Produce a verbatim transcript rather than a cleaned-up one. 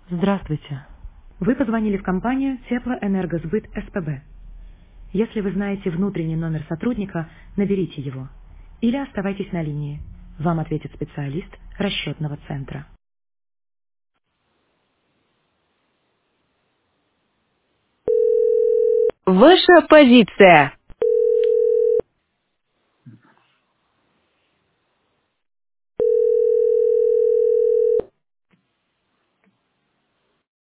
Здравствуйте. Вы позвонили в компанию Теплоэнергосбыт СПБ. Если вы знаете внутренний номер сотрудника, наберите его. Или оставайтесь на линии. Вам ответит специалист расчетного центра. Ваша позиция.